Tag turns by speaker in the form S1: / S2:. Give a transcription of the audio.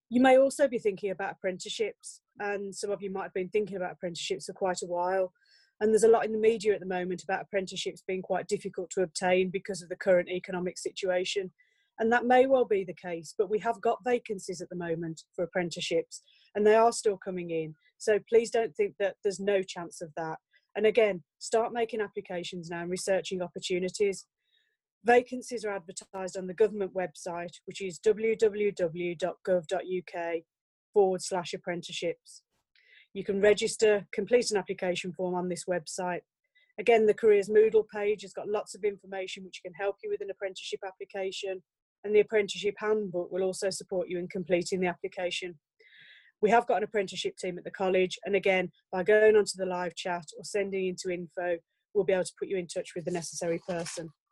S1: You may also be thinking about apprenticeships, and some of you might have been thinking about apprenticeships for quite a while. And there's a lot in the media at the moment about apprenticeships being quite difficult to obtain because of the current economic situation. And that may well be the case, but we have got vacancies at the moment for apprenticeships, and they are still coming in. So please don't think that there's no chance of that. And again, start making applications now and researching opportunities. Vacancies are advertised on the government website, which is www.gov.uk/apprenticeships. You can register, complete an application form on this website. Again, the Careers Moodle page has got lots of information which can help you with an apprenticeship application, and the Apprenticeship Handbook will also support you in completing the application. We have got an apprenticeship team at the college, and again, by going onto the live chat or sending into info, we'll be able to put you in touch with the necessary person.